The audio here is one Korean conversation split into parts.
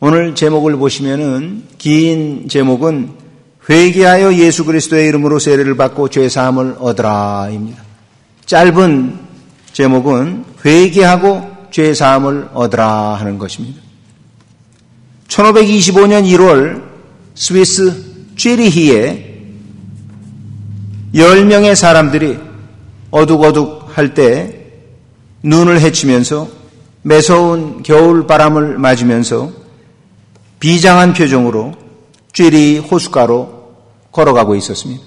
오늘 제목을 보시면은 긴 제목은 회개하여 예수 그리스도의 이름으로 세례를 받고 죄사함을 얻으라입니다. 짧은 제목은 회개하고 죄사함을 얻으라 하는 것입니다. 1525년 1월 스위스 쥐리히에 10명의 사람들이 어둑어둑할 때 눈을 헤치면서 매서운 겨울바람을 맞으면서 비장한 표정으로 쥐리 호숫가로 걸어가고 있었습니다.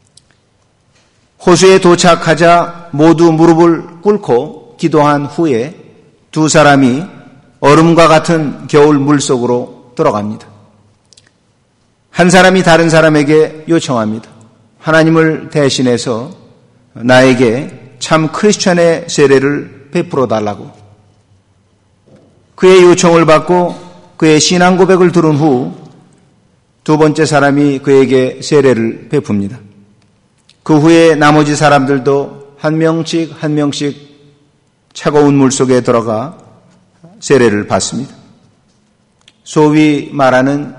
호수에 도착하자 모두 무릎을 꿇고 기도한 후에 두 사람이 얼음과 같은 겨울 물속으로 들어갑니다. 한 사람이 다른 사람에게 요청합니다. 하나님을 대신해서 나에게 참 크리스천의 세례를 베풀어 달라고. 그의 요청을 받고 그의 신앙 고백을 들은 후 두 번째 사람이 그에게 세례를 베풉니다. 그 후에 나머지 사람들도 한 명씩 차가운 물 속에 들어가 세례를 받습니다. 소위 말하는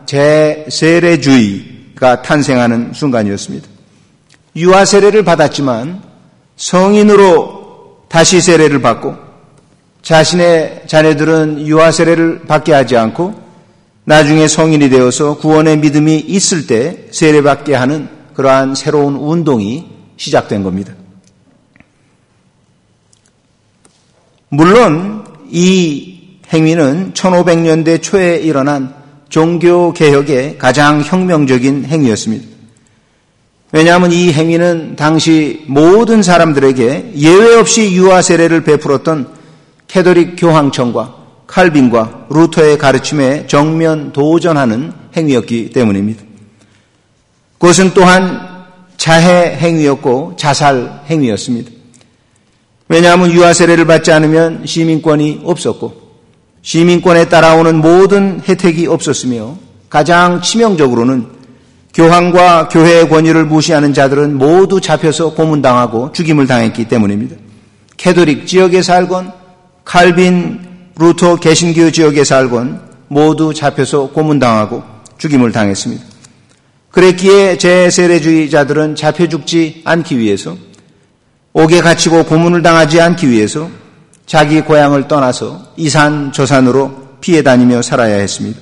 재세례주의가 탄생하는 순간이었습니다. 유아 세례를 받았지만 성인으로 다시 세례를 받고 자신의 자녀들은 유아 세례를 받게 하지 않고 나중에 성인이 되어서 구원의 믿음이 있을 때 세례받게 하는 그러한 새로운 운동이 시작된 겁니다. 물론 이 행위는 1500년대 초에 일어난 종교개혁의 가장 혁명적인 행위였습니다. 왜냐하면 이 행위는 당시 모든 사람들에게 예외 없이 유아 세례를 베풀었던 캐톨릭 교황청과 칼빈과 루터의 가르침에 정면 도전하는 행위였기 때문입니다. 그것은 또한 자해 행위였고 자살 행위였습니다. 왜냐하면 유아 세례를 받지 않으면 시민권이 없었고 시민권에 따라오는 모든 혜택이 없었으며 가장 치명적으로는 교황과 교회의 권위를 무시하는 자들은 모두 잡혀서 고문당하고 죽임을 당했기 때문입니다. 캐톨릭 지역에 살건 칼빈, 루터 개신교 지역에 살건 모두 잡혀서 고문당하고 죽임을 당했습니다. 그랬기에 재세례주의자들은 잡혀 죽지 않기 위해서 옥에 갇히고 고문을 당하지 않기 위해서 자기 고향을 떠나서 이산 저산으로 피해 다니며 살아야 했습니다.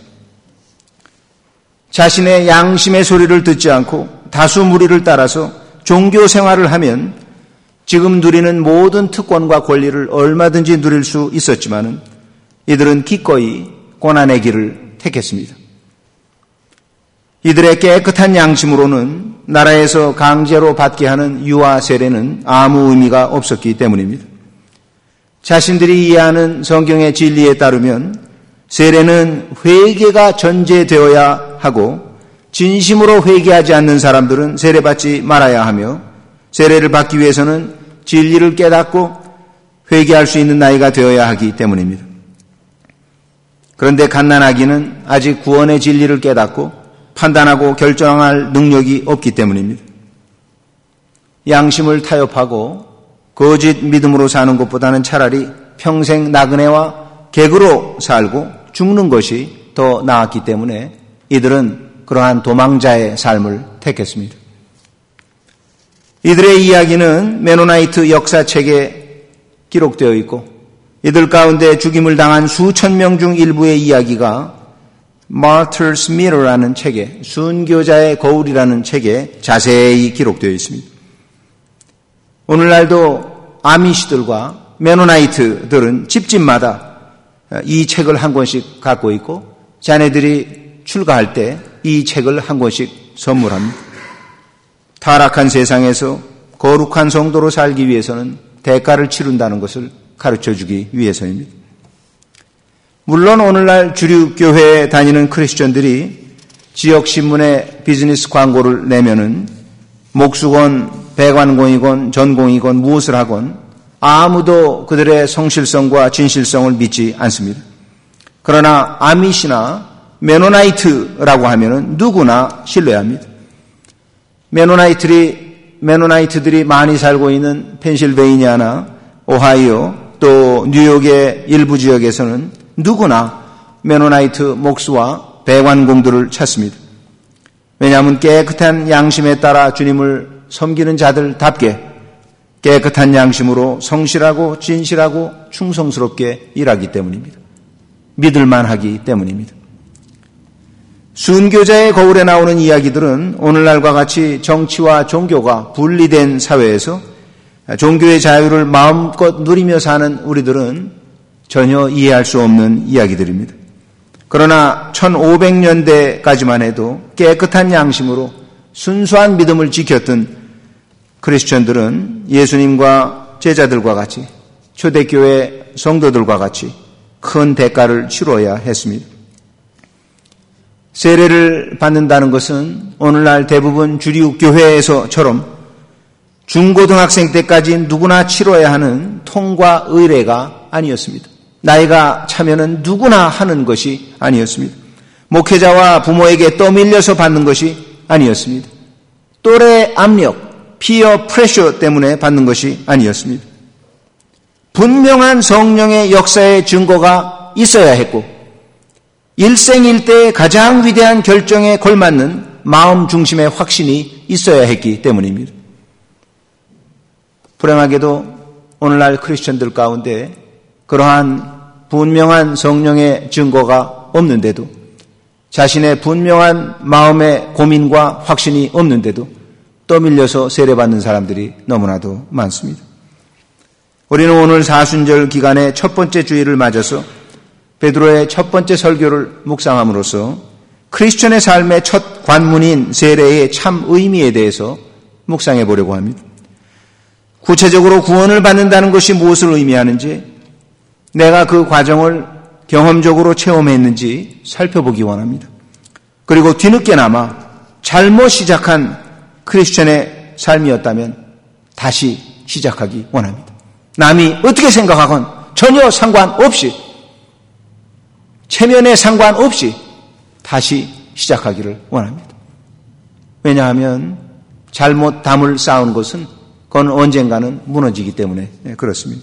자신의 양심의 소리를 듣지 않고 다수 무리를 따라서 종교 생활을 하면 지금 누리는 모든 특권과 권리를 얼마든지 누릴 수 있었지만 이들은 기꺼이 고난의 길을 택했습니다. 이들의 깨끗한 양심으로는 나라에서 강제로 받게 하는 유아 세례는 아무 의미가 없었기 때문입니다. 자신들이 이해하는 성경의 진리에 따르면 세례는 회개가 전제되어야 하고 진심으로 회개하지 않는 사람들은 세례받지 말아야 하며 세례를 받기 위해서는 진리를 깨닫고 회개할 수 있는 나이가 되어야 하기 때문입니다. 그런데 갓난아기는 아직 구원의 진리를 깨닫고 판단하고 결정할 능력이 없기 때문입니다. 양심을 타협하고 거짓 믿음으로 사는 것보다는 차라리 평생 나그네와 객으로 살고 죽는 것이 더 나았기 때문에 이들은 그러한 도망자의 삶을 택했습니다. 이들의 이야기는 메노나이트 역사책에 기록되어 있고 이들 가운데 죽임을 당한 수천 명 중 일부의 이야기가 Martyr's Mirror라는 책에 순교자의 거울이라는 책에 자세히 기록되어 있습니다. 오늘날도 아미시들과 메노나이트들은 집집마다 이 책을 한 권씩 갖고 있고 자네들이 출가할 때 이 책을 한 권씩 선물합니다. 타락한 세상에서 거룩한 성도로 살기 위해서는 대가를 치른다는 것을 가르쳐주기 위해서입니다. 물론 오늘날 주류 교회에 다니는 크리스천들이 지역 신문에 비즈니스 광고를 내면은 목수건, 배관공이건 전공이건 무엇을 하건 아무도 그들의 성실성과 진실성을 믿지 않습니다. 그러나 아미시나 메노나이트라고 하면은 누구나 신뢰합니다. 메노나이트들이 많이 살고 있는 펜실베이니아나 오하이오 또 뉴욕의 일부 지역에서는 누구나 메노나이트 목수와 배관공들을 찾습니다. 왜냐하면 깨끗한 양심에 따라 주님을 섬기는 자들답게 깨끗한 양심으로 성실하고 진실하고 충성스럽게 일하기 때문입니다. 믿을만하기 때문입니다. 순교자의 거울에 나오는 이야기들은 오늘날과 같이 정치와 종교가 분리된 사회에서 종교의 자유를 마음껏 누리며 사는 우리들은 전혀 이해할 수 없는 이야기들입니다. 그러나 1500년대까지만 해도 깨끗한 양심으로 순수한 믿음을 지켰던 크리스천들은 예수님과 제자들과 같이 초대교회 성도들과 같이 큰 대가를 치러야 했습니다. 세례를 받는다는 것은 오늘날 대부분 주류 교회에서처럼 중고등학생 때까지 누구나 치러야 하는 통과 의례가 아니었습니다. 나이가 차면은 누구나 하는 것이 아니었습니다. 목회자와 부모에게 떠밀려서 받는 것이 아니었습니다. 또래 압력, 피어 프레셔 때문에 받는 것이 아니었습니다. 분명한 성령의 역사의 증거가 있어야 했고 일생일대의 가장 위대한 결정에 걸맞는 마음 중심의 확신이 있어야 했기 때문입니다. 불행하게도 오늘날 크리스천들 가운데 그러한 분명한 성령의 증거가 없는데도 자신의 분명한 마음의 고민과 확신이 없는데도 떠밀려서 세례받는 사람들이 너무나도 많습니다. 우리는 오늘 사순절 기간의 첫 번째 주일을 맞아서 베드로의 첫 번째 설교를 묵상함으로써 크리스천의 삶의 첫 관문인 세례의 참 의미에 대해서 묵상해 보려고 합니다. 구체적으로 구원을 받는다는 것이 무엇을 의미하는지 내가 그 과정을 경험적으로 체험했는지 살펴보기 원합니다. 그리고 뒤늦게나마 잘못 시작한 크리스천의 삶이었다면 다시 시작하기 원합니다. 남이 어떻게 생각하건 전혀 상관없이 체면에 상관없이 다시 시작하기를 원합니다. 왜냐하면 잘못 담을 쌓은 것은 그건 언젠가는 무너지기 때문에 그렇습니다.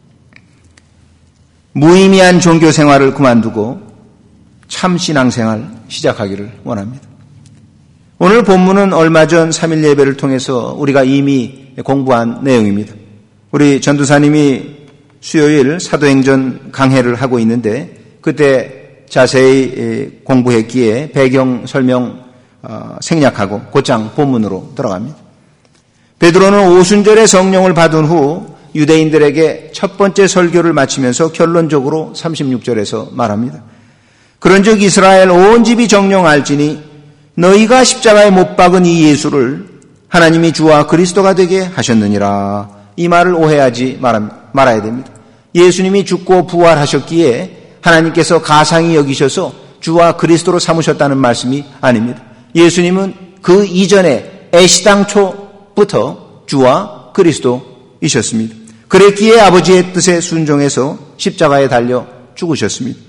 무의미한 종교 생활을 그만두고 참 신앙생활 시작하기를 원합니다. 오늘 본문은 얼마 전 3일 예배를 통해서 우리가 이미 공부한 내용입니다. 우리 전도사님이 수요일 사도행전 강해를 하고 있는데 그때 자세히 공부했기에 배경 설명 생략하고 곧장 본문으로 들어갑니다. 베드로는 오순절에 성령을 받은 후 유대인들에게 첫 번째 설교를 마치면서 결론적으로 36절에서 말합니다. 그런즉 이스라엘 온 집이 정령 알지니 너희가 십자가에 못 박은 이 예수를 하나님이 주와 그리스도가 되게 하셨느니라. 이 말을 오해하지 말아야 됩니다. 예수님이 죽고 부활하셨기에 하나님께서 가상히 여기셔서 주와 그리스도로 삼으셨다는 말씀이 아닙니다. 예수님은 그 이전에 애시당초부터 주와 그리스도이셨습니다. 그랬기에 아버지의 뜻에 순종해서 십자가에 달려 죽으셨습니다.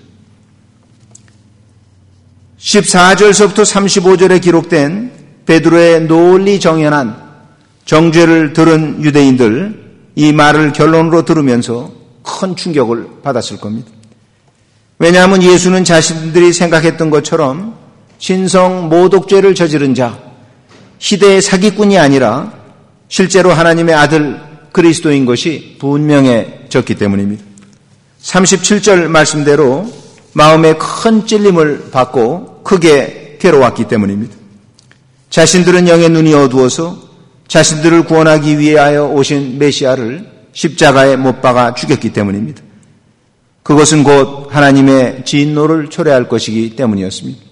14절서부터 35절에 기록된 베드로의 널리 정연한 정죄를 들은 유대인들, 이 말을 결론으로 들으면서 큰 충격을 받았을 겁니다. 왜냐하면 예수는 자신들이 생각했던 것처럼 신성 모독죄를 저지른 자, 시대의 사기꾼이 아니라 실제로 하나님의 아들 그리스도인 것이 분명해졌기 때문입니다. 37절 말씀대로 마음에 큰 찔림을 받고 크게 괴로웠기 때문입니다. 자신들은 영의 눈이 어두워서 자신들을 구원하기 위하여 오신 메시아를 십자가에 못 박아 죽였기 때문입니다. 그것은 곧 하나님의 진노를 초래할 것이기 때문이었습니다.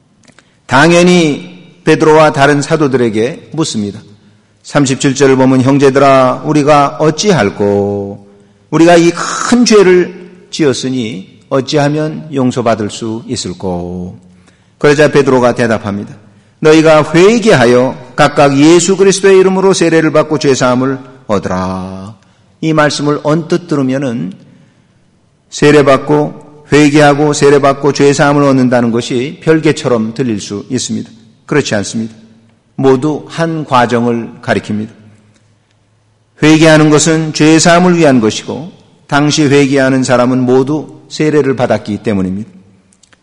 당연히 베드로와 다른 사도들에게 묻습니다. 37절을 보면 형제들아 우리가 어찌할꼬? 우리가 이 큰 죄를 지었으니 어찌하면 용서받을 수 있을꼬? 그러자 베드로가 대답합니다. 너희가 회개하여 각각 예수 그리스도의 이름으로 세례를 받고 죄사함을 얻으라. 이 말씀을 언뜻 들으면은 세례받고 회개하고 세례받고 죄사함을 얻는다는 것이 별개처럼 들릴 수 있습니다. 그렇지 않습니다. 모두 한 과정을 가리킵니다. 회개하는 것은 죄사함을 위한 것이고 당시 회개하는 사람은 모두 세례를 받았기 때문입니다.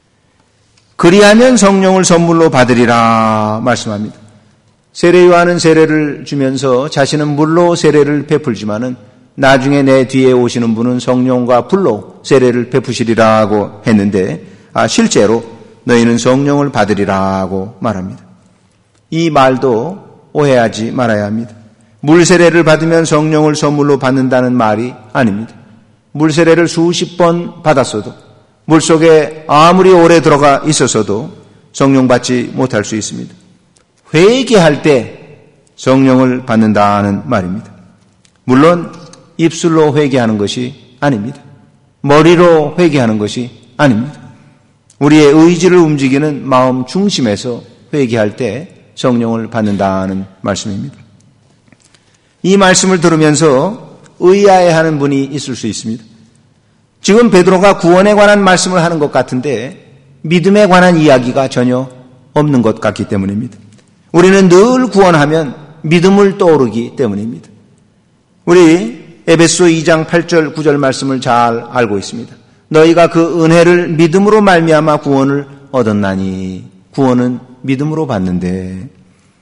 그리하면 성령을 선물로 받으리라 말씀합니다. 세례 요한은 세례를 주면서 자신은 물로 세례를 베풀지만은 나중에 내 뒤에 오시는 분은 성령과 불로 세례를 베푸시리라고 했는데 실제로 너희는 성령을 받으리라고 말합니다. 이 말도 오해하지 말아야 합니다. 물 세례를 받으면 성령을 선물로 받는다는 말이 아닙니다. 물 세례를 수십 번 받았어도 물속에 아무리 오래 들어가 있었어도 성령 받지 못할 수 있습니다. 회개할 때 성령을 받는다는 말입니다. 물론 입술로 회개하는 것이 아닙니다. 머리로 회개하는 것이 아닙니다. 우리의 의지를 움직이는 마음 중심에서 회개할 때 성령을 받는다는 말씀입니다. 이 말씀을 들으면서 의아해하는 분이 있을 수 있습니다. 지금 베드로가 구원에 관한 말씀을 하는 것 같은데 믿음에 관한 이야기가 전혀 없는 것 같기 때문입니다. 우리는 늘 구원하면 믿음을 떠오르기 때문입니다. 우리 에베소 2장 8절 9절 말씀을 잘 알고 있습니다. 너희가 그 은혜를 믿음으로 말미암아 구원을 얻었나니 구원은 믿음으로 받는데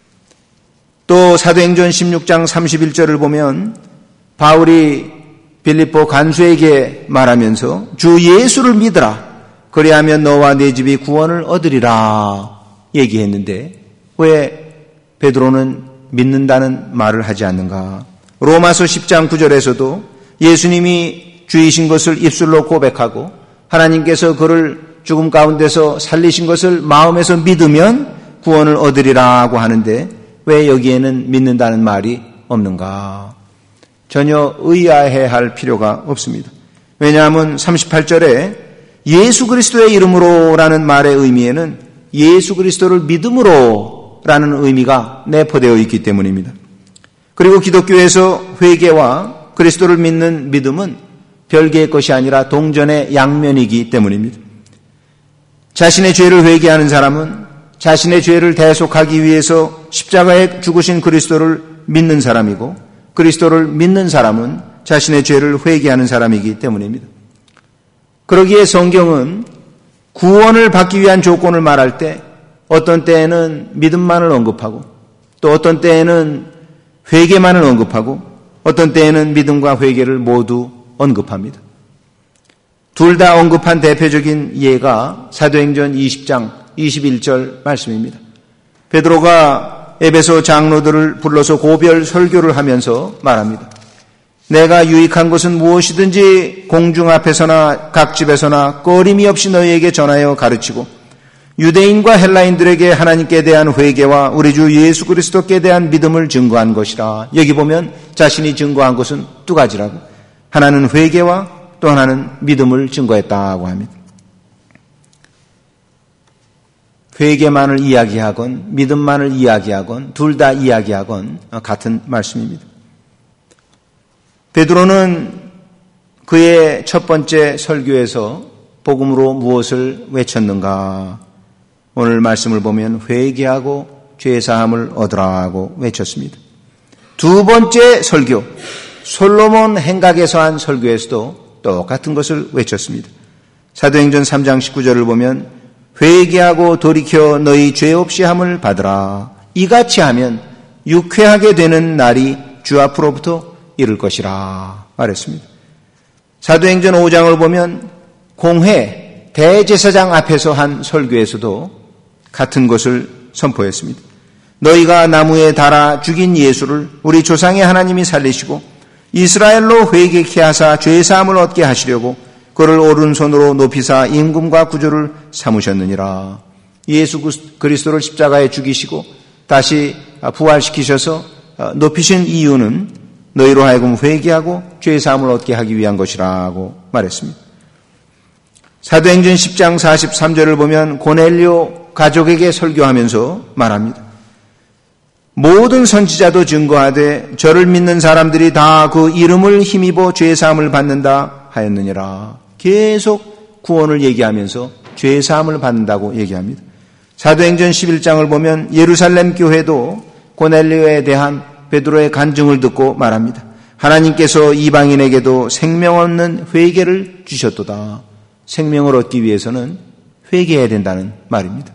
또 사도행전 16장 31절을 보면 바울이 빌립보 간수에게 말하면서 주 예수를 믿으라 그리하면 너와 네 집이 구원을 얻으리라 얘기했는데 왜 베드로는 믿는다는 말을 하지 않는가? 로마서 10장 9절에서도 예수님이 주이신 것을 입술로 고백하고 하나님께서 그를 죽음 가운데서 살리신 것을 마음에서 믿으면 구원을 얻으리라고 하는데 왜 여기에는 믿는다는 말이 없는가? 전혀 의아해할 필요가 없습니다. 왜냐하면 38절에 예수 그리스도의 이름으로라는 말의 의미에는 예수 그리스도를 믿음으로라는 의미가 내포되어 있기 때문입니다. 그리고 기독교에서 회개와 그리스도를 믿는 믿음은 별개의 것이 아니라 동전의 양면이기 때문입니다. 자신의 죄를 회개하는 사람은 자신의 죄를 대속하기 위해서 십자가에 죽으신 그리스도를 믿는 사람이고 그리스도를 믿는 사람은 자신의 죄를 회개하는 사람이기 때문입니다. 그러기에 성경은 구원을 받기 위한 조건을 말할 때 어떤 때에는 믿음만을 언급하고 또 어떤 때에는 회개만을 언급하고 어떤 때에는 믿음과 회개를 모두 언급합니다. 둘 다 언급한 대표적인 예가 사도행전 20장 21절 말씀입니다. 베드로가 에베소 장로들을 불러서 고별 설교를 하면서 말합니다. 내가 유익한 것은 무엇이든지 공중 앞에서나 각 집에서나 꺼림이 없이 너희에게 전하여 가르치고 유대인과 헬라인들에게 하나님께 대한 회개와 우리 주 예수 그리스도께 대한 믿음을 증거한 것이라. 여기 보면 자신이 증거한 것은 두 가지라고. 하나는 회개와 또 하나는 믿음을 증거했다고 합니다. 회개만을 이야기하건 믿음만을 이야기하건 둘 다 이야기하건 같은 말씀입니다. 베드로는 그의 첫 번째 설교에서 복음으로 무엇을 외쳤는가? 오늘 말씀을 보면 회개하고 죄사함을 얻으라고 외쳤습니다. 두 번째 설교, 솔로몬 행각에서 한 설교에서도 똑같은 것을 외쳤습니다. 사도행전 3장 19절을 보면 회개하고 돌이켜 너희 죄 없이 함을 받으라. 이같이 하면 유쾌하게 되는 날이 주 앞으로부터 이를 것이라 말했습니다. 사도행전 5장을 보면 공회 대제사장 앞에서 한 설교에서도 같은 것을 선포했습니다. 너희가 나무에 달아 죽인 예수를 우리 조상의 하나님이 살리시고 이스라엘로 회개케 하사 죄사함을 얻게 하시려고 그를 오른손으로 높이사 임금과 구주를 삼으셨느니라. 예수 그리스도를 십자가에 죽이시고 다시 부활시키셔서 높이신 이유는 너희로 하여금 회개하고 죄사함을 얻게 하기 위한 것이라고 말했습니다. 사도행전 10장 43절을 보면 고넬료 가족에게 설교하면서 말합니다. 모든 선지자도 증거하되 저를 믿는 사람들이 다 그 이름을 힘입어 죄사함을 받는다 하였느니라. 계속 구원을 얘기하면서 죄사함을 받는다고 얘기합니다. 사도행전 11장을 보면 예루살렘 교회도 고넬료에 대한 베드로의 간증을 듣고 말합니다. 하나님께서 이방인에게도 생명 없는 회개를 주셨도다. 생명을 얻기 위해서는 회개해야 된다는 말입니다.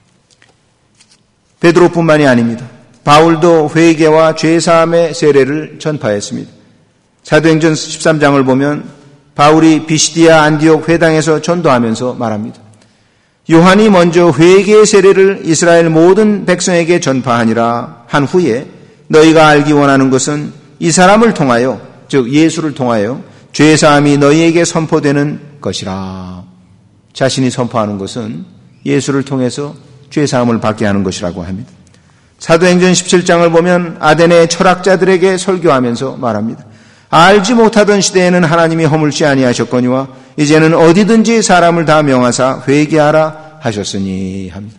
베드로뿐만이 아닙니다. 바울도 회개와 죄사함의 세례를 전파했습니다. 사도행전 13장을 보면 바울이 비시디아 안디옥 회당에서 전도하면서 말합니다. 요한이 먼저 회개의 세례를 이스라엘 모든 백성에게 전파하니라 한 후에 너희가 알기 원하는 것은 이 사람을 통하여, 즉 예수를 통하여 죄사함이 너희에게 선포되는 것이라. 자신이 선포하는 것은 예수를 통해서 죄사함을 받게 하는 것이라고 합니다. 사도행전 17장을 보면 아데네 철학자들에게 설교하면서 말합니다. 알지 못하던 시대에는 하나님이 허물지 아니하셨거니와 이제는 어디든지 사람을 다 명하사 회개하라 하셨으니 합니다.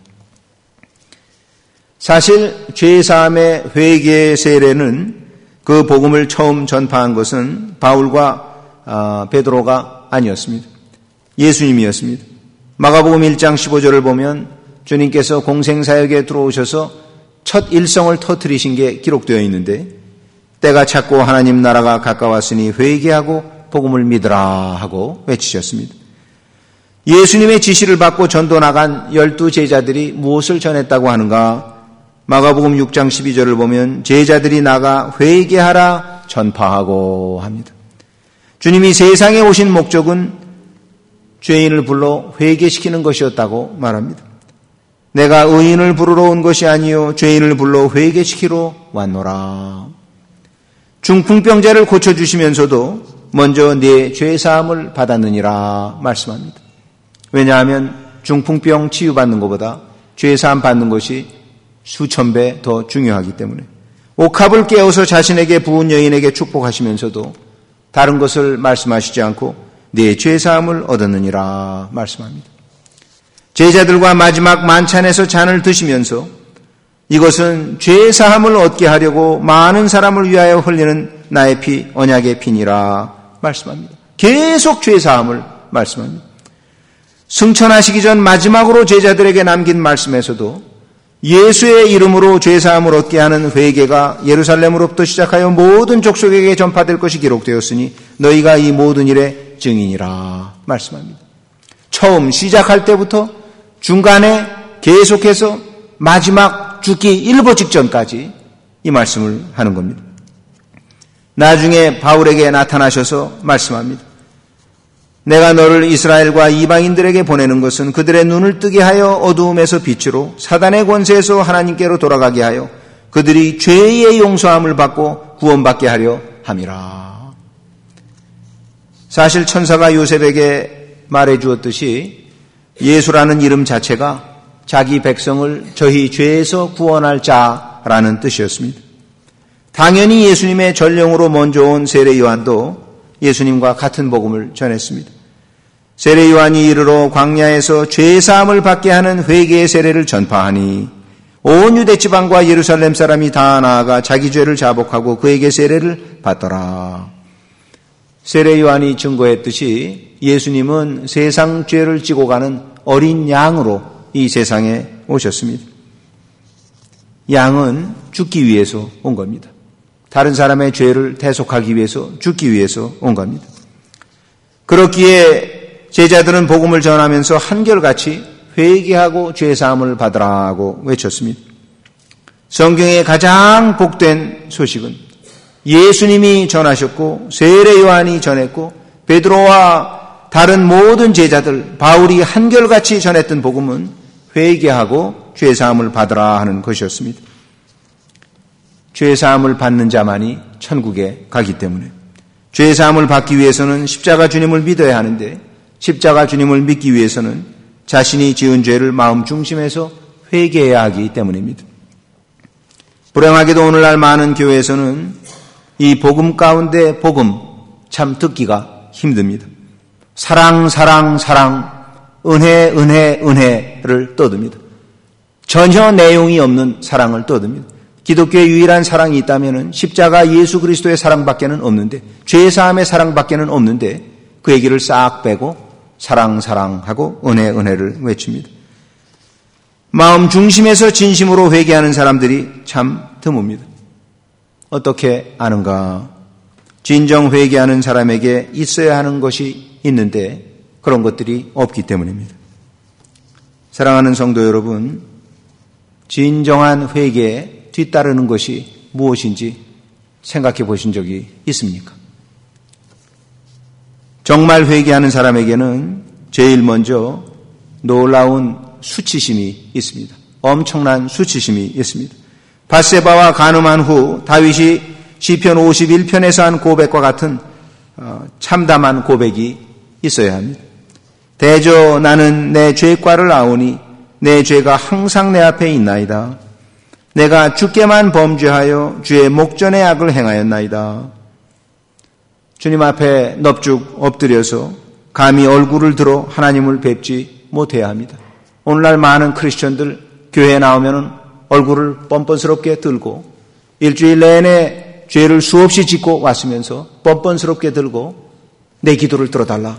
사실 죄사함의 회개의 세례는 그 복음을 처음 전파한 것은 바울과 베드로가 아니었습니다. 예수님이었습니다. 마가복음 1장 15절을 보면 주님께서 공생사역에 들어오셔서 첫 일성을 터뜨리신 게 기록되어 있는데 때가 찼고 하나님 나라가 가까웠으니 회개하고 복음을 믿으라 하고 외치셨습니다. 예수님의 지시를 받고 전도 나간 12 제자들이 무엇을 전했다고 하는가? 마가복음 6장 12절을 보면 제자들이 나가 회개하라 전파하고 합니다. 주님이 세상에 오신 목적은 죄인을 불러 회개시키는 것이었다고 말합니다. 내가 의인을 부르러 온 것이 아니요 죄인을 불러 회개시키러 왔노라. 중풍병자를 고쳐주시면서도 먼저 네 죄사함을 받았느니라 말씀합니다. 왜냐하면 중풍병 치유받는 것보다 죄사함 받는 것이 수천 배 더 중요하기 때문에 옥합을 깨워서 자신에게 부은 여인에게 축복하시면서도 다른 것을 말씀하시지 않고 네 죄사함을 얻었느니라 말씀합니다. 제자들과 마지막 만찬에서 잔을 드시면서 이것은 죄사함을 얻게 하려고 많은 사람을 위하여 흘리는 나의 피 언약의 피니라 말씀합니다. 계속 죄사함을 말씀합니다. 승천하시기 전 마지막으로 제자들에게 남긴 말씀에서도 예수의 이름으로 죄사함을 얻게 하는 회개가 예루살렘으로부터 시작하여 모든 족속에게 전파될 것이 기록되었으니 너희가 이 모든 일의 증인이라 말씀합니다. 처음 시작할 때부터 중간에 계속해서 마지막 죽기 일보 직전까지 이 말씀을 하는 겁니다. 나중에 바울에게 나타나셔서 말씀합니다. 내가 너를 이스라엘과 이방인들에게 보내는 것은 그들의 눈을 뜨게 하여 어두움에서 빛으로 사단의 권세에서 하나님께로 돌아가게 하여 그들이 죄의 용서함을 받고 구원받게 하려 함이라. 사실 천사가 요셉에게 말해 주었듯이 예수라는 이름 자체가 자기 백성을 저희 죄에서 구원할 자라는 뜻이었습니다. 당연히 예수님의 전령으로 먼저 온 세례 요한도 예수님과 같은 복음을 전했습니다. 세례 요한이 이르러 광야에서 죄사함을 받게 하는 회개의 세례를 전파하니 온 유대 지방과 예루살렘 사람이 다 나아가 자기 죄를 자복하고 그에게 세례를 받더라. 세례 요한이 증거했듯이 예수님은 세상 죄를 지고 가는 어린 양으로 이 세상에 오셨습니다. 양은 죽기 위해서 온 겁니다. 다른 사람의 죄를 대속하기 위해서 죽기 위해서 온 겁니다. 그렇기에 제자들은 복음을 전하면서 한결같이 회개하고 죄사함을 받으라고 외쳤습니다. 성경의 가장 복된 소식은 예수님이 전하셨고 세례 요한이 전했고 베드로와 다른 모든 제자들 바울이 한결같이 전했던 복음은 회개하고 죄사함을 받으라 하는 것이었습니다. 죄사함을 받는 자만이 천국에 가기 때문에 죄사함을 받기 위해서는 십자가 주님을 믿어야 하는데 십자가 주님을 믿기 위해서는 자신이 지은 죄를 마음 중심에서 회개해야 하기 때문입니다. 불행하게도 오늘날 많은 교회에서는 이 복음 가운데 복음 참 듣기가 힘듭니다. 사랑, 사랑, 사랑, 은혜, 은혜, 은혜를 떠듭니다. 전혀 내용이 없는 사랑을 떠듭니다. 기독교의 유일한 사랑이 있다면 십자가 예수 그리스도의 사랑밖에는 없는데 죄사함의 사랑밖에는 없는데 그 얘기를 싹 빼고 사랑, 사랑하고 은혜, 은혜를 외칩니다. 마음 중심에서 진심으로 회개하는 사람들이 참 드뭅니다. 어떻게 아는가? 진정 회개하는 사람에게 있어야 하는 것이 있는데 그런 것들이 없기 때문입니다. 사랑하는 성도 여러분, 진정한 회개에 뒤따르는 것이 무엇인지 생각해 보신 적이 있습니까? 정말 회개하는 사람에게는 제일 먼저 놀라운 수치심이 있습니다. 엄청난 수치심이 있습니다. 밧세바와 간음한 후 다윗이 시편 51편에서 한 고백과 같은 참담한 고백이 있어야 합니다. 대저 나는 내 죄과를 아오니 내 죄가 항상 내 앞에 있나이다. 내가 주께만 범죄하여 주의 목전의 악을 행하였나이다. 주님 앞에 넙죽 엎드려서 감히 얼굴을 들어 하나님을 뵙지 못해야 합니다. 오늘날 많은 크리스천들 교회에 나오면 얼굴을 뻔뻔스럽게 들고 일주일 내내 죄를 수없이 짓고 왔으면서 뻔뻔스럽게 들고 내 기도를 들어달라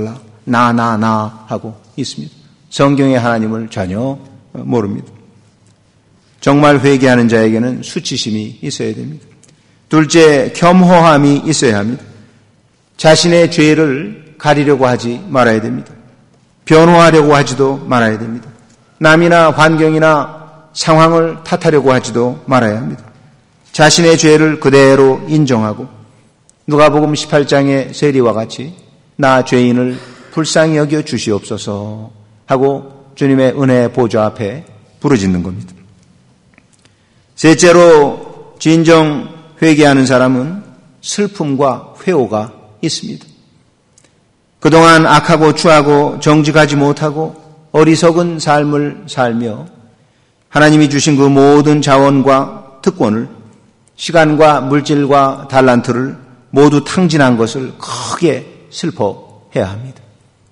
나 하고 있습니다. 성경의 하나님을 전혀 모릅니다. 정말 회개하는 자에게는 수치심이 있어야 됩니다. 둘째, 겸허함이 있어야 합니다. 자신의 죄를 가리려고 하지 말아야 됩니다. 변호하려고 하지도 말아야 됩니다. 남이나 환경이나 상황을 탓하려고 하지도 말아야 합니다. 자신의 죄를 그대로 인정하고 누가복음 18장의 세리와 같이 나 죄인을 불쌍히 여겨 주시옵소서 하고 주님의 은혜 보좌 앞에 부르짖는 겁니다. 셋째로 진정 회개하는 사람은 슬픔과 회오가 있습니다. 그동안 악하고 추하고 정직하지 못하고 어리석은 삶을 살며 하나님이 주신 그 모든 자원과 특권을 시간과 물질과 달란트를 모두 탕진한 것을 크게 슬퍼해야 합니다.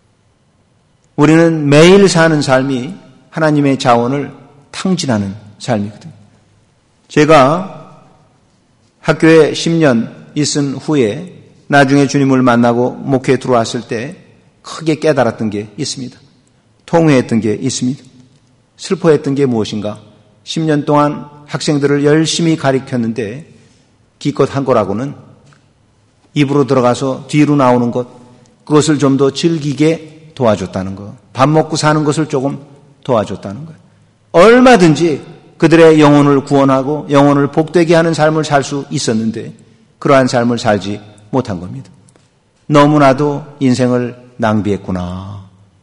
우리는 매일 사는 삶이 하나님의 자원을 탕진하는 삶이거든요. 제가 학교에 10년 있은 후에 나중에 주님을 만나고 목회에 들어왔을 때 크게 깨달았던 게 있습니다. 통회했던 게 있습니다. 슬퍼했던 게 무엇인가? 10년 동안 학생들을 열심히 가르쳤는데 기껏 한 거라고는 입으로 들어가서 뒤로 나오는 것, 그것을 좀 더 즐기게 도와줬다는 것, 밥 먹고 사는 것을 조금 도와줬다는 것. 얼마든지 그들의 영혼을 구원하고 영혼을 복되게 하는 삶을 살 수 있었는데 그러한 삶을 살지 못한 겁니다. 너무나도 인생을 낭비했구나.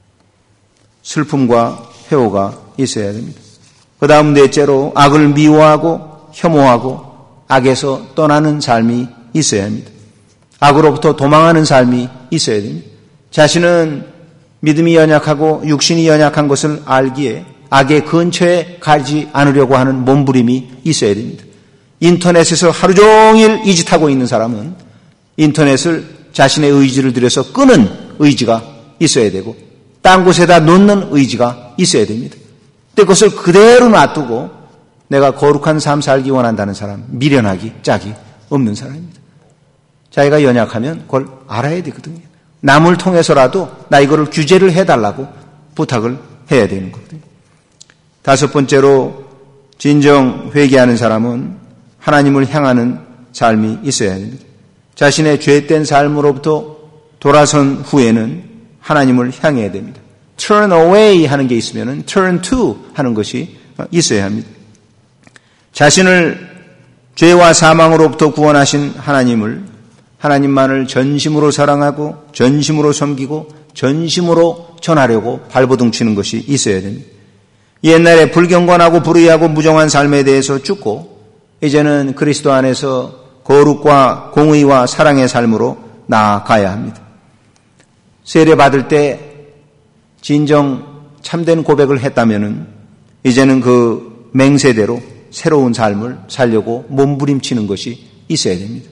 슬픔과 회오가 있어야 됩니다. 그 다음 넷째로 악을 미워하고 혐오하고 악에서 떠나는 삶이 있어야 합니다. 악으로부터 도망하는 삶이 있어야 됩니다. 자신은 믿음이 연약하고 육신이 연약한 것을 알기에 악의 근처에 가지 않으려고 하는 몸부림이 있어야 됩니다. 인터넷에서 하루 종일 이 짓하고 있는 사람은 인터넷을 자신의 의지를 들여서 끄는 의지가 있어야 되고 딴 곳에다 놓는 의지가 있어야 됩니다. 근데 그것을 그대로 놔두고 내가 거룩한 삶 살기 원한다는 사람, 미련하기, 짝이 없는 사람입니다. 자기가 연약하면 그걸 알아야 되거든요. 남을 통해서라도 나 이거를 규제를 해달라고 부탁을 해야 되는 거거든요. 다섯 번째로 진정 회개하는 사람은 하나님을 향하는 삶이 있어야 됩니다. 자신의 죄된 삶으로부터 돌아선 후에는 하나님을 향해야 됩니다. turn away 하는 게 있으면 turn to 하는 것이 있어야 합니다. 자신을 죄와 사망으로부터 구원하신 하나님만을 전심으로 사랑하고 전심으로 섬기고 전심으로 전하려고 발버둥 치는 것이 있어야 됩니다. 옛날에 불경건하고 불의하고 무정한 삶에 대해서 죽고 이제는 그리스도 안에서 거룩과 공의와 사랑의 삶으로 나아가야 합니다. 세례 받을 때 진정 참된 고백을 했다면은 이제는 그 맹세대로 새로운 삶을 살려고 몸부림치는 것이 있어야 됩니다.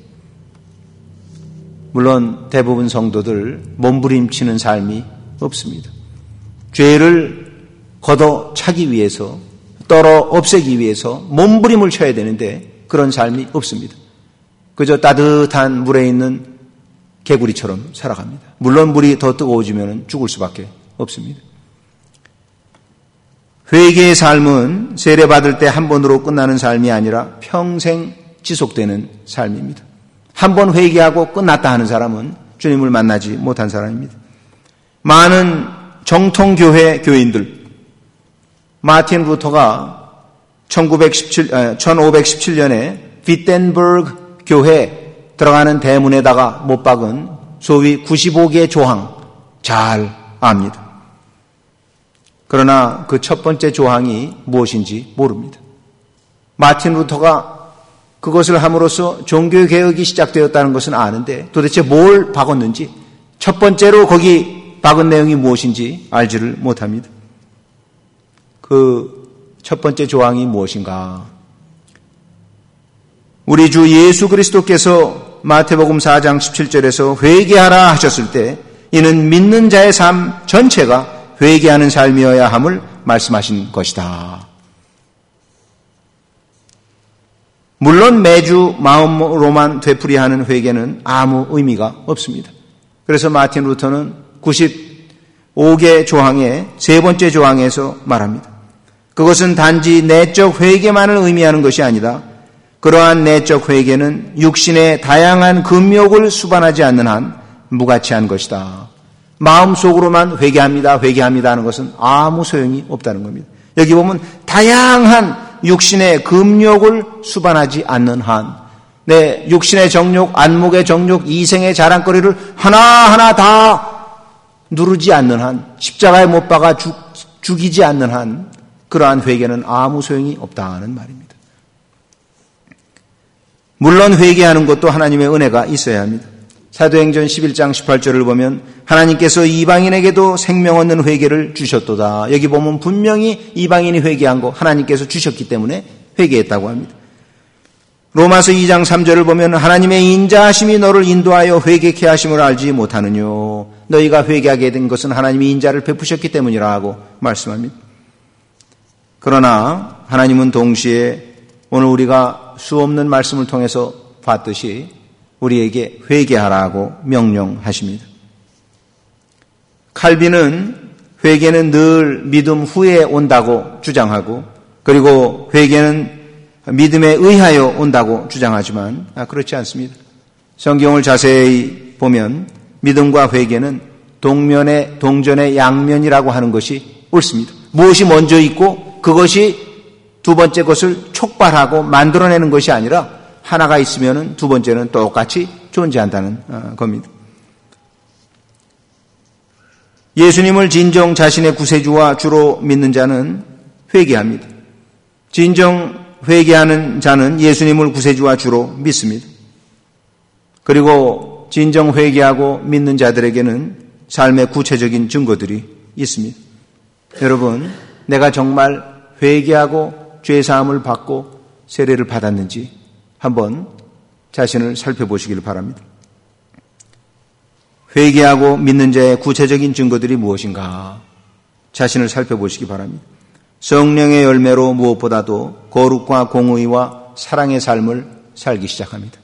물론 대부분 성도들 몸부림치는 삶이 없습니다. 죄를 걷어차기 위해서 떨어 없애기 위해서 몸부림을 쳐야 되는데 그런 삶이 없습니다. 그저 따뜻한 물에 있는 개구리처럼 살아갑니다. 물론 물이 더 뜨거워지면 죽을 수밖에 없습니다. 회개의 삶은 세례받을 때 한 번으로 끝나는 삶이 아니라 평생 지속되는 삶입니다. 한 번 회개하고 끝났다 하는 사람은 주님을 만나지 못한 사람입니다. 많은 정통교회 교인들, 마틴 루터가 1517년에 비텐버그 교회 들어가는 대문에다가 못 박은 소위 95개 조항 잘 압니다. 그러나 그 첫 번째 조항이 무엇인지 모릅니다. 마틴 루터가 그것을 함으로써 종교개혁이 시작되었다는 것은 아는데 도대체 뭘 박았는지, 첫 번째로 거기 박은 내용이 무엇인지 알지를 못합니다. 그 첫 번째 조항이 무엇인가? 우리 주 예수 그리스도께서 마태복음 4장 17절에서 회개하라 하셨을 때 이는 믿는 자의 삶 전체가 회개하는 삶이어야 함을 말씀하신 것이다. 물론 매주 마음으로만 되풀이하는 회개는 아무 의미가 없습니다. 그래서 마틴 루터는 95개 조항의 세 번째 조항에서 말합니다. 그것은 단지 내적 회개만을 의미하는 것이 아니다. 그러한 내적 회개는 육신의 다양한 금욕을 수반하지 않는 한 무가치한 것이다. 마음속으로만 회개합니다 하는 것은 아무 소용이 없다는 겁니다. 여기 보면 다양한 육신의 금욕을 수반하지 않는 한, 내 육신의 정욕, 안목의 정욕, 이생의 자랑거리를 하나하나 다 누르지 않는 한, 십자가에 못 박아 죽이지 않는 한 그러한 회개는 아무 소용이 없다는 말입니다. 물론 회개하는 것도 하나님의 은혜가 있어야 합니다. 사도행전 11장 18절을 보면 하나님께서 이방인에게도 생명 얻는 회개를 주셨도다. 여기 보면 분명히 이방인이 회개한 거 하나님께서 주셨기 때문에 회개했다고 합니다. 로마서 2장 3절을 보면 하나님의 인자하심이 너를 인도하여 회개케 하심을 알지 못하느뇨. 너희가 회개하게 된 것은 하나님이 인자를 베푸셨기 때문이라고 말씀합니다. 그러나 하나님은 동시에 오늘 우리가 수없는 말씀을 통해서 봤듯이 우리에게 회개하라고 명령하십니다. 칼빈은 회개는 늘 믿음 후에 온다고 주장하고, 그리고 회개는 믿음에 의하여 온다고 주장하지만 그렇지 않습니다. 성경을 자세히 보면 믿음과 회개는 동전의 양면이라고 하는 것이 옳습니다. 무엇이 먼저 있고 그것이 두 번째 것을 촉발하고 만들어내는 것이 아니라 하나가 있으면 두 번째는 똑같이 존재한다는 겁니다. 예수님을 진정 자신의 구세주와 주로 믿는 자는 회개합니다. 진정 회개하는 자는 예수님을 구세주와 주로 믿습니다. 그리고 진정 회개하고 믿는 자들에게는 삶의 구체적인 증거들이 있습니다. 여러분, 내가 정말 회개하고 죄사함을 받고 세례를 받았는지 한번 자신을 살펴보시기를 바랍니다. 회개하고 믿는 자의 구체적인 증거들이 무엇인가 자신을 살펴보시기 바랍니다. 성령의 열매로 무엇보다도 거룩과 공의와 사랑의 삶을 살기 시작합니다.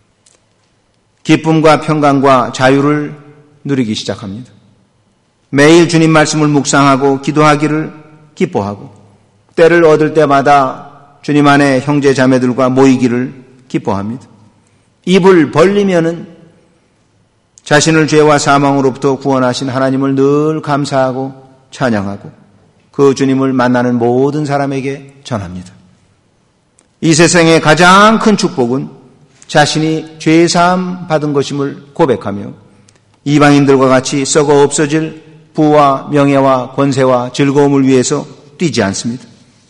기쁨과 평강과 자유를 누리기 시작합니다. 매일 주님 말씀을 묵상하고 기도하기를 기뻐하고 때를 얻을 때마다 주님 안에 형제 자매들과 모이기를 기뻐합니다. 입을 벌리면은 자신을 죄와 사망으로부터 구원하신 하나님을 늘 감사하고 찬양하고 그 주님을 만나는 모든 사람에게 전합니다. 이 세상의 가장 큰 축복은 자신이 죄사함 받은 것임을 고백하며 이방인들과 같이 썩어 없어질 부와 명예와 권세와 즐거움을 위해서 뛰지 않습니다.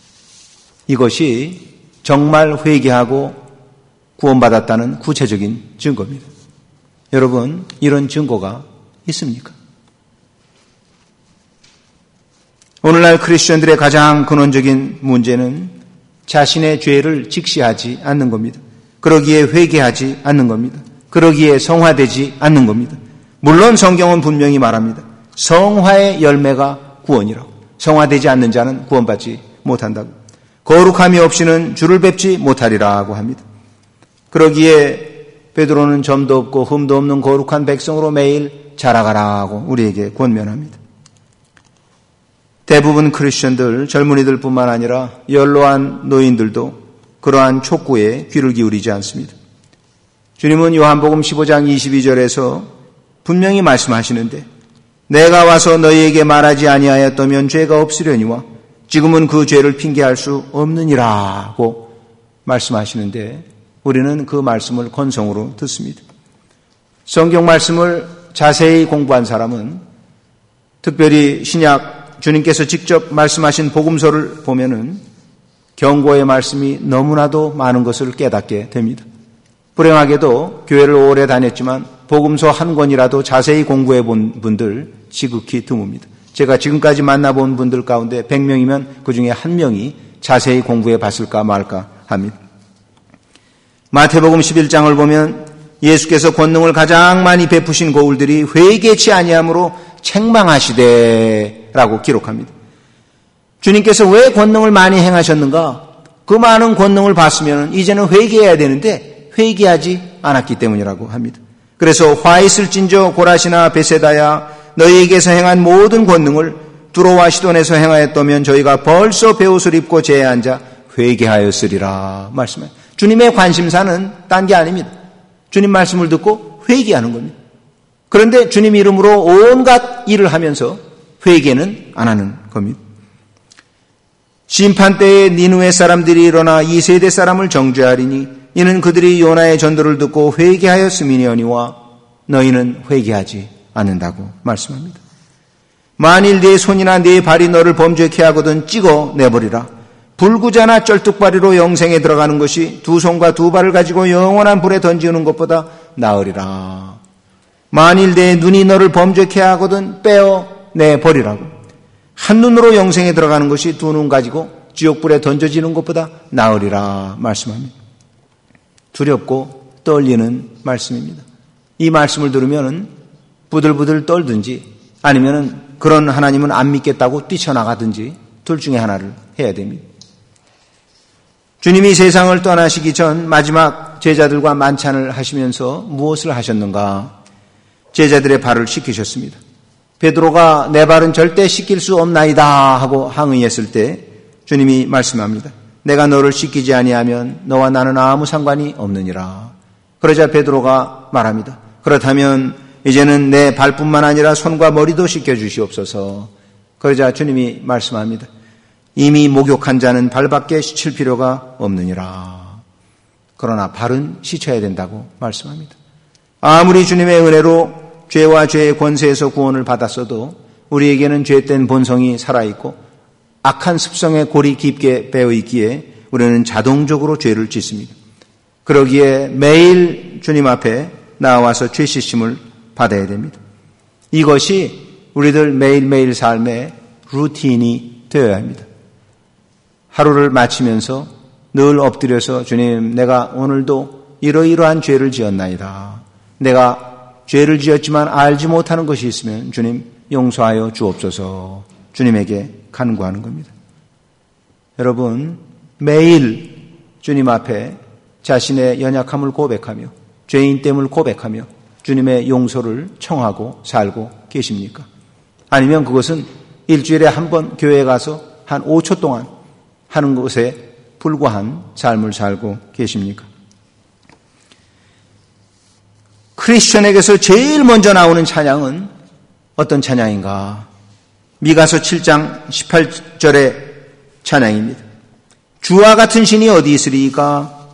이것이 정말 회개하고 구원받았다는 구체적인 증거입니다. 여러분, 이런 증거가 있습니까? 오늘날 크리스천들의 가장 근원적인 문제는 자신의 죄를 직시하지 않는 겁니다. 그러기에 회개하지 않는 겁니다. 그러기에 성화되지 않는 겁니다. 물론 성경은 분명히 말합니다. 성화의 열매가 구원이라고. 성화되지 않는 자는 구원받지 못한다고. 거룩함이 없이는 주를 뵙지 못하리라고 합니다. 그러기에 베드로는 점도 없고 흠도 없는 거룩한 백성으로 매일 자라가라고 우리에게 권면합니다. 대부분 크리스천들, 젊은이들뿐만 아니라 연로한 노인들도 그러한 촉구에 귀를 기울이지 않습니다. 주님은 요한복음 15장 22절에서 분명히 말씀하시는데 내가 와서 너희에게 말하지 아니하였다면 죄가 없으려니와 지금은 그 죄를 핑계할 수 없느니라고 말씀하시는데 우리는 그 말씀을 건성으로 듣습니다. 성경 말씀을 자세히 공부한 사람은 특별히 신약 주님께서 직접 말씀하신 복음서를 보면은 경고의 말씀이 너무나도 많은 것을 깨닫게 됩니다. 불행하게도 교회를 오래 다녔지만 복음서 한 권이라도 자세히 공부해 본 분들 지극히 드뭅니다. 제가 지금까지 만나본 분들 가운데 100명이면 그중에 1명이 자세히 공부해 봤을까 말까 합니다. 마태복음 11장을 보면 예수께서 권능을 가장 많이 베푸신 고울들이 회개치 아니함으로 책망하시되라고 기록합니다. 주님께서 왜 권능을 많이 행하셨는가? 그 많은 권능을 봤으면 이제는 회개해야 되는데 회개하지 않았기 때문이라고 합니다. 그래서 화 있을진저 고라시나 베세다야 너희에게서 행한 모든 권능을 두로와 시돈에서 행하였다면 저희가 벌써 베옷을 입고 제에 앉아 회개하였으리라 말씀해요. 주님의 관심사는 딴 게 아닙니다. 주님 말씀을 듣고 회개하는 겁니다. 그런데 주님 이름으로 온갖 일을 하면서 회개는 안 하는 겁니다. 심판때에 니느웨 사람들이 일어나 이 세대 사람을 정죄하리니 이는 그들이 요나의 전도를 듣고 회개하였음이니와 너희는 회개하지 않는다고 말씀합니다. 만일 네 손이나 네 발이 너를 범죄케 하거든 찍어 내버리라. 불구자나 쩔뚝발이로 영생에 들어가는 것이 두 손과 두 발을 가지고 영원한 불에 던지는 것보다 나으리라. 만일 내 눈이 너를 범죄케 하거든 빼어 내버리라고. 한눈으로 영생에 들어가는 것이 두 눈 가지고 지옥불에 던져지는 것보다 나으리라 말씀합니다. 두렵고 떨리는 말씀입니다. 이 말씀을 들으면 부들부들 떨든지 아니면 그런 하나님은 안 믿겠다고 뛰쳐나가든지 둘 중에 하나를 해야 됩니다. 주님이 세상을 떠나시기 전 마지막 제자들과 만찬을 하시면서 무엇을 하셨는가? 제자들의 발을 씻기셨습니다. 베드로가 내 발은 절대 씻길 수 없나이다 하고 항의했을 때 주님이 말씀합니다. 내가 너를 씻기지 아니하면 너와 나는 아무 상관이 없느니라. 그러자 베드로가 말합니다. 그렇다면 이제는 내 발뿐만 아니라 손과 머리도 씻겨주시옵소서. 그러자 주님이 말씀합니다. 이미 목욕한 자는 발밖에 씻을 필요가 없느니라. 그러나 발은 씻어야 된다고 말씀합니다. 아무리 주님의 은혜로 죄와 죄의 권세에서 구원을 받았어도 우리에게는 죄된 본성이 살아있고 악한 습성의 골이 깊게 배어있기에 우리는 자동적으로 죄를 짓습니다. 그러기에 매일 주님 앞에 나와서 죄 씻음을 받아야 됩니다. 이것이 우리들 매일매일 삶의 루틴이 되어야 합니다. 하루를 마치면서 늘 엎드려서 주님 내가 오늘도 이러이러한 죄를 지었나이다. 내가 죄를 지었지만 알지 못하는 것이 있으면 주님 용서하여 주옵소서. 주님에게 간구하는 겁니다. 여러분 매일 주님 앞에 자신의 연약함을 고백하며 죄인됨을 고백하며 주님의 용서를 청하고 살고 계십니까? 아니면 그것은 일주일에 한 번 교회에 가서 한 5초 동안 하는 것에 불과한 삶을 살고 계십니까? 크리스천에게서 제일 먼저 나오는 찬양은 어떤 찬양인가? 미가서 7장 18절의 찬양입니다. 주와 같은 신이 어디 있으리까?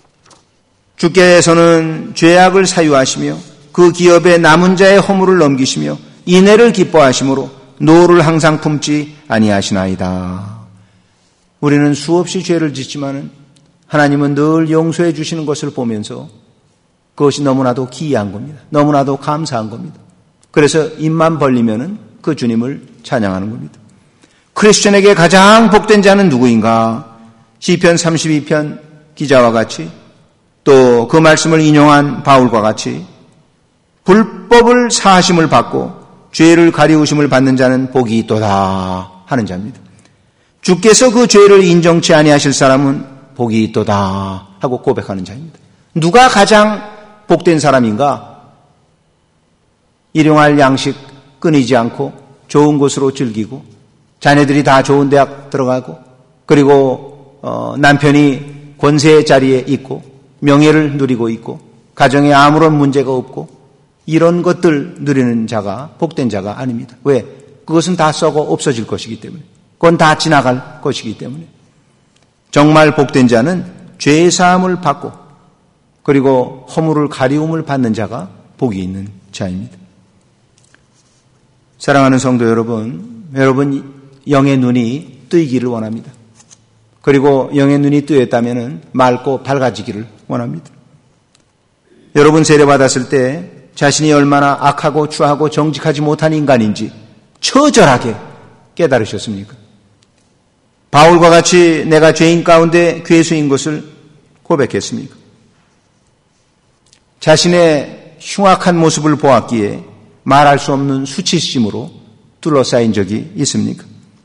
주께서는 죄악을 사유하시며 그 기업에 남은 자의 허물을 넘기시며 인애를 기뻐하심으로 노를 항상 품지 아니하시나이다. 우리는 수없이 죄를 짓지만은 하나님은 늘 용서해 주시는 것을 보면서 그것이 너무나도 기이한 겁니다. 너무나도 감사한 겁니다. 그래서 입만 벌리면은 그 주님을 찬양하는 겁니다. 크리스천에게 가장 복된 자는 누구인가? 시편 32편 기자와 같이 또 그 말씀을 인용한 바울과 같이 불법을 사하심을 받고 죄를 가리우심을 받는 자는 복이 있도다 하는 자입니다. 주께서 그 죄를 인정치 아니하실 사람은 복이 있도다 하고 고백하는 자입니다. 누가 가장 복된 사람인가? 일용할 양식 끊이지 않고 좋은 곳으로 즐기고 자녀들이 다 좋은 대학 들어가고 그리고 남편이 권세의 자리에 있고 명예를 누리고 있고 가정에 아무런 문제가 없고 이런 것들 누리는 자가 복된 자가 아닙니다. 왜? 그것은 다 썩어 없어질 것이기 때문에. 그건 다 지나갈 것이기 때문에 정말 복된 자는 죄 사함을 받고 그리고 허물을 가리움을 받는 자가 복이 있는 자입니다. 사랑하는 성도 여러분, 영의 눈이 뜨이기를 원합니다. 그리고 영의 눈이 뜨였다면 맑고 밝아지기를 원합니다. 여러분 세례받았을 때 자신이 얼마나 악하고 추하고 정직하지 못한 인간인지 처절하게 깨달으셨습니까? 바울과 같이 내가 죄인 가운데 괴수인 것을 고백했습니까? 자신의 흉악한 모습을 보았기에 말할 수 없는 수치심으로 둘러싸인 적이 있습니까?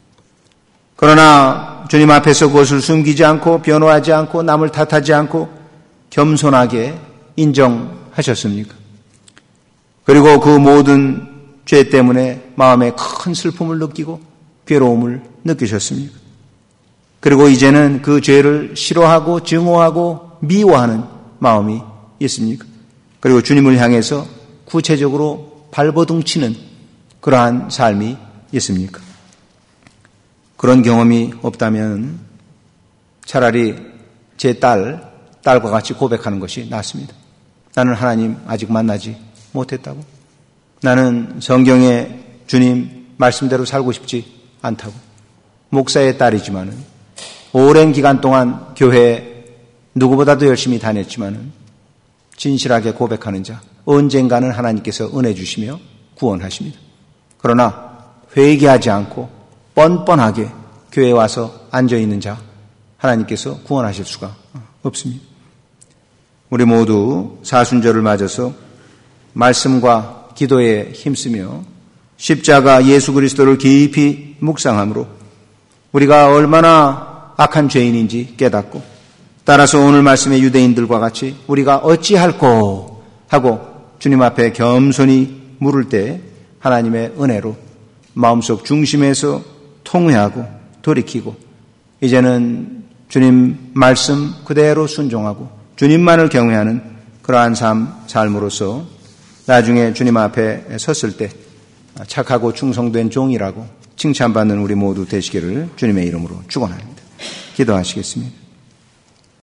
그러나 주님 앞에서 그것을 숨기지 않고 변호하지 않고 남을 탓하지 않고 겸손하게 인정하셨습니까? 그리고 그 모든 죄 때문에 마음에 큰 슬픔을 느끼고 괴로움을 느끼셨습니까? 그리고 이제는 그 죄를 싫어하고 증오하고 미워하는 마음이 있습니까? 그리고 주님을 향해서 구체적으로 발버둥치는 그러한 삶이 있습니까? 그런 경험이 없다면 차라리 제 딸과 같이 고백하는 것이 낫습니다. 나는 하나님 아직 만나지 못했다고. 나는 성경의 주님 말씀대로 살고 싶지 않다고. 목사의 딸이지만은 오랜 기간 동안 교회에 누구보다도 열심히 다녔지만은 진실하게 고백하는 자, 언젠가는 하나님께서 은혜 주시며 구원하십니다. 그러나 회개하지 않고 뻔뻔하게 교회에 와서 앉아있는 자, 하나님께서 구원하실 수가 없습니다. 우리 모두 사순절을 맞아서 말씀과 기도에 힘쓰며 십자가 예수 그리스도를 깊이 묵상함으로 우리가 얼마나 악한 죄인인지 깨닫고 따라서 오늘 말씀의 유대인들과 같이 우리가 어찌할꼬 하고 주님 앞에 겸손히 물을 때 하나님의 은혜로 마음속 중심에서 통회하고 돌이키고 이제는 주님 말씀 그대로 순종하고 주님만을 경외하는 그러한 삶으로서 나중에 주님 앞에 섰을 때 착하고 충성된 종이라고 칭찬받는 우리 모두 되시기를 주님의 이름으로 축원합니다. 기도하시겠습니다.